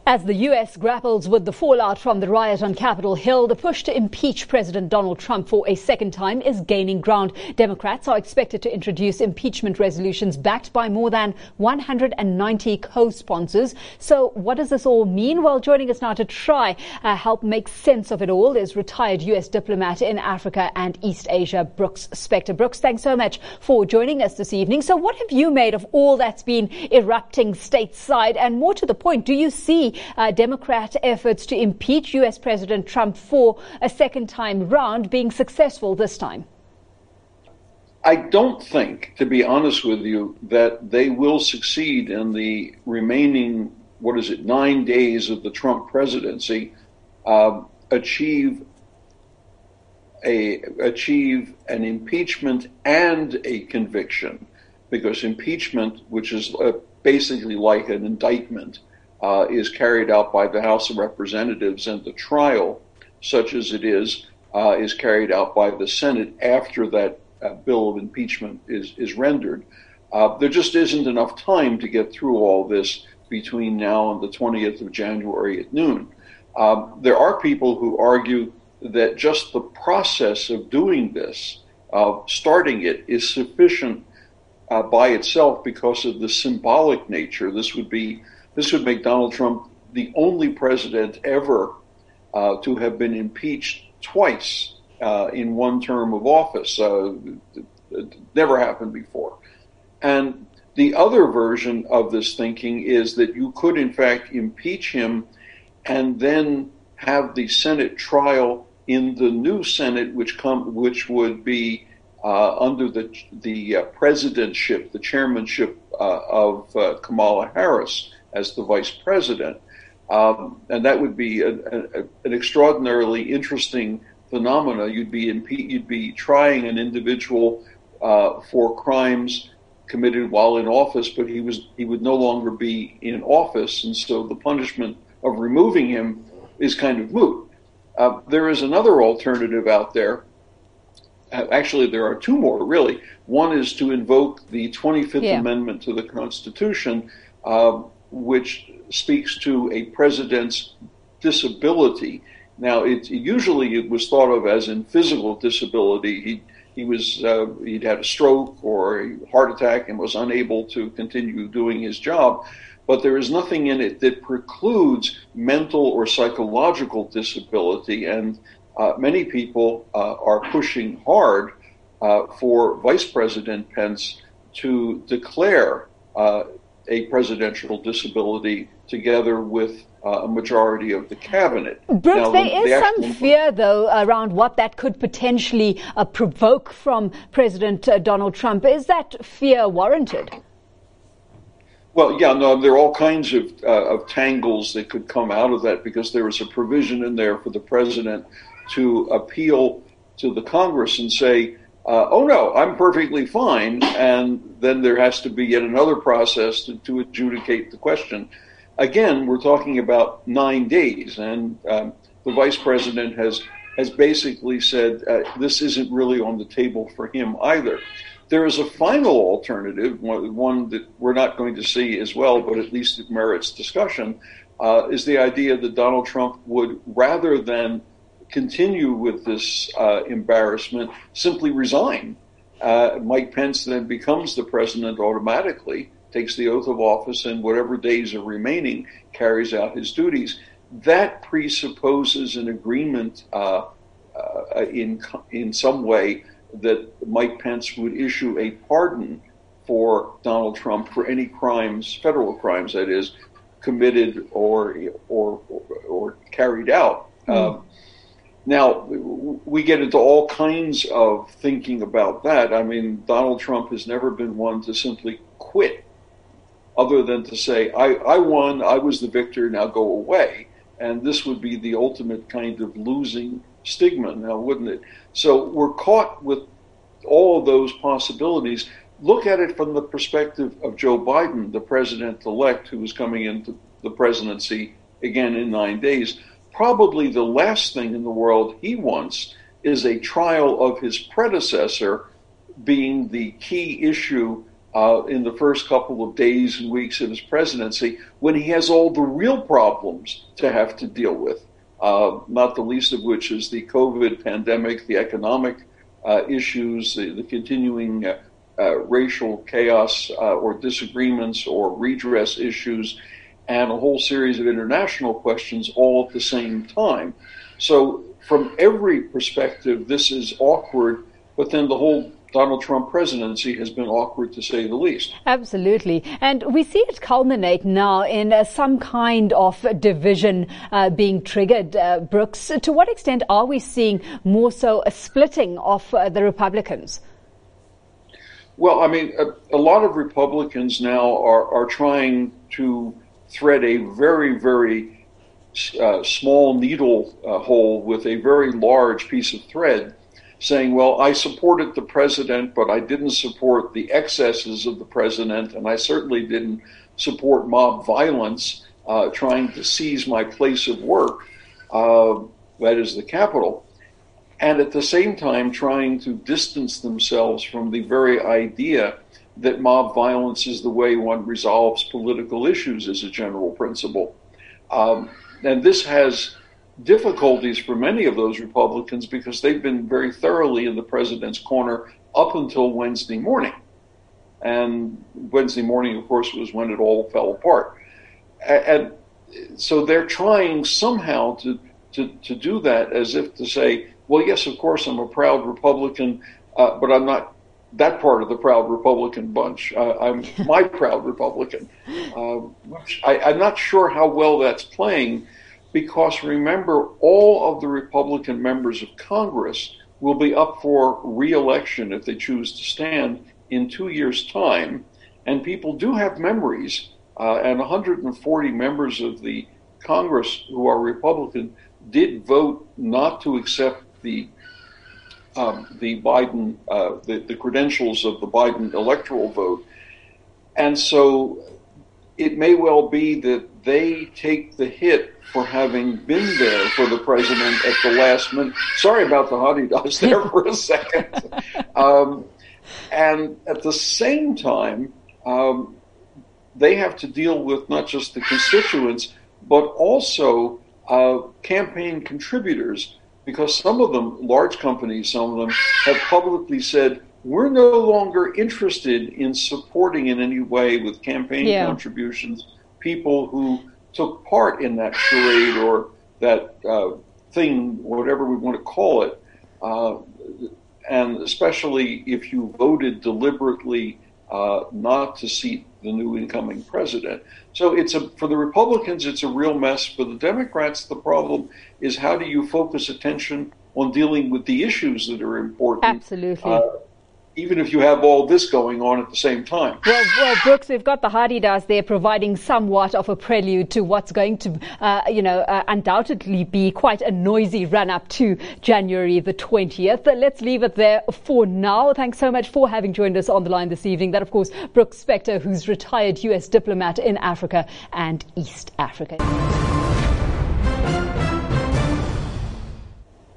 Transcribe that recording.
As the U.S. grapples with the fallout from the riot on Capitol Hill, the push to impeach President Donald Trump for a second time is gaining ground. Democrats are expected to introduce impeachment resolutions backed by more than 190 co-sponsors. So what does this all mean? Well, joining us now to try help make sense of it all is retired U.S. diplomat in Africa and East Asia, Brooks Spector. Brooks, thanks so much for joining us this evening. So what have you made of all that's been erupting stateside? And more to the point, do you see Democrat efforts to impeach U.S. President Trump for a second time round being successful this time? I don't think, to be honest with you, that they will succeed in the remaining, 9 days of the Trump presidency, achieve an impeachment and a conviction, because impeachment, which is basically like an indictment, is carried out by the House of Representatives, and the trial, such as it is carried out by the Senate after that bill of impeachment is rendered. There just isn't enough time to get through all this between now and the 20th of January at noon. There are people who argue that just the process of doing this, of starting it, is sufficient by itself because of the symbolic nature. This would make Donald Trump the only president ever to have been impeached twice in one term of office. It never happened before. And the other version of this thinking is that you could, in fact, impeach him and then have the Senate trial in the new Senate, which would be under the presidentship, the chairmanship of Kamala Harris as the vice president. And that would be an extraordinarily interesting phenomena. You'd be trying an individual for crimes committed while in office, but he would no longer be in office, and so the punishment of removing him is kind of moot. There is another alternative out there. Actually, there are two more, really. One is to invoke the 25th Amendment to the Constitution, which speaks to a president's disability. Now, usually it was thought of as in physical disability. He'd had a stroke or a heart attack and was unable to continue doing his job. But there is nothing in it that precludes mental or psychological disability. And many people are pushing hard for Vice President Pence to declare a presidential disability together with a majority of the cabinet. Brooks, now, there is some fear, though, around what that could potentially provoke from President Donald Trump. Is that fear warranted? Well, yeah, no, there are all kinds of tangles that could come out of that, because there is a provision in there for the president to appeal to the Congress and say, oh, no, I'm perfectly fine. And then there has to be yet another process to adjudicate the question. Again, we're talking about 9 days, and the vice president has basically said this isn't really on the table for him either. There is a final alternative, one that we're not going to see as well, but at least it merits discussion, is the idea that Donald Trump would, rather than continue with this embarrassment, simply resign. Mike Pence then becomes the president automatically, takes the oath of office, and whatever days are remaining, carries out his duties. That presupposes an agreement in some way that Mike Pence would issue a pardon for Donald Trump for any crimes, federal crimes that is, committed or carried out. Now, we get into all kinds of thinking about that. I mean, Donald Trump has never been one to simply quit, other than to say, I won, I was the victor, now go away. And this would be the ultimate kind of losing stigma, now wouldn't it? So we're caught with all of those possibilities. Look at it from the perspective of Joe Biden, the president-elect, who is coming into the presidency again in 9 days. Probably the last thing in the world he wants is a trial of his predecessor being the key issue in the first couple of days and weeks of his presidency, when he has all the real problems to have to deal with, not the least of which is the COVID pandemic, the economic issues, the continuing racial chaos or disagreements or redress issues, and a whole series of international questions all at the same time. So from every perspective, this is awkward, but then the whole Donald Trump presidency has been awkward, to say the least. Absolutely. And we see it culminate now in some kind of division being triggered, Brooks. To what extent are we seeing more so a splitting of the Republicans? Well, I mean, a lot of Republicans now are trying to thread a very, very small needle hole with a very large piece of thread, saying, well, I supported the president, but I didn't support the excesses of the president, and I certainly didn't support mob violence trying to seize my place of work, that is the Capitol, and at the same time trying to distance themselves from the very idea that mob violence is the way one resolves political issues as a general principle. And this has difficulties for many of those Republicans because they've been very thoroughly in the president's corner up until Wednesday morning. And Wednesday morning, of course, was when it all fell apart. And so they're trying somehow to do that as if to say, well, yes, of course, I'm a proud Republican, but I'm not that part of the proud Republican bunch. I'm my proud Republican. I'm not sure how well that's playing, because remember, all of the Republican members of Congress will be up for re-election if they choose to stand in 2 years' time. And people do have memories, and 140 members of the Congress who are Republican did vote not to accept the Biden, the credentials of the Biden electoral vote. And so it may well be that they take the hit for having been there for the president at the last minute. Sorry about the Hadidas there for a second. And at the same time, they have to deal with not just the constituents, but also campaign contributors, because some of them, large companies, some of them have publicly said, we're no longer interested in supporting in any way with campaign contributions people who took part in that charade or that thing, whatever we want to call it, and especially if you voted deliberately not to seat the new incoming president. So for the Republicans, it's a real mess. For the Democrats, the problem is how do you focus attention on dealing with the issues that are important? Absolutely. Even if you have all this going on at the same time. Well, Brooks, we've got the Hadidas there providing somewhat of a prelude to what's going to, undoubtedly be quite a noisy run-up to January the 20th. Let's leave it there for now. Thanks so much for having joined us on the line this evening. That, of course, Brooks Spector, who's retired U.S. diplomat in Africa and East Africa.